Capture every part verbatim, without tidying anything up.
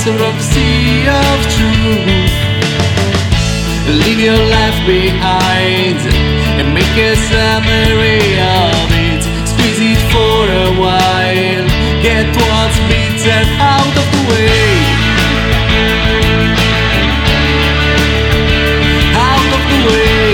water of the sea of truth. Leave your life behind and make a summary of it. Squeeze it for a while, get what's beaten out of the way. Out of the way.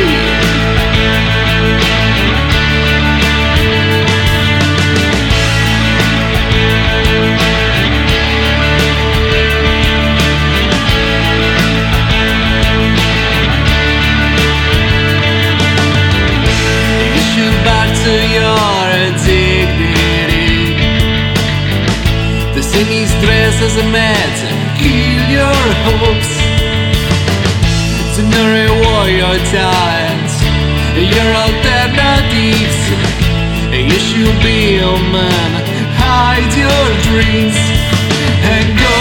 To your dignity, the singing stress as a mat, kill your hopes. To not reward your talents, your alternatives. You should be a man, hide your dreams and go.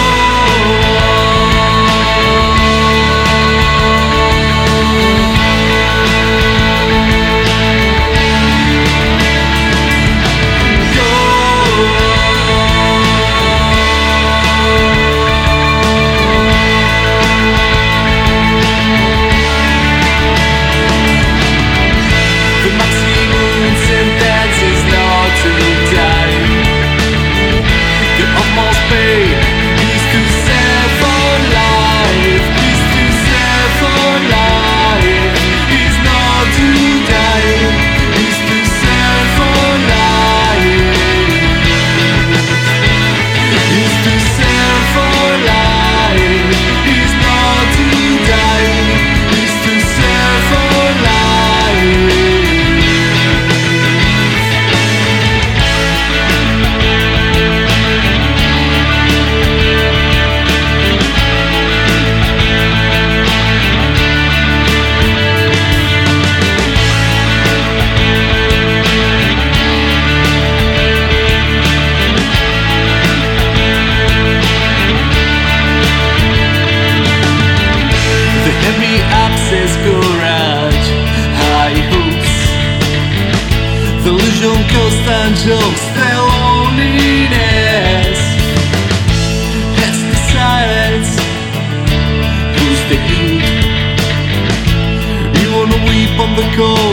Courage, high hopes, delusion, constant jokes, the loneliness. That's the silence. Who's the heat? You wanna weep on the cold.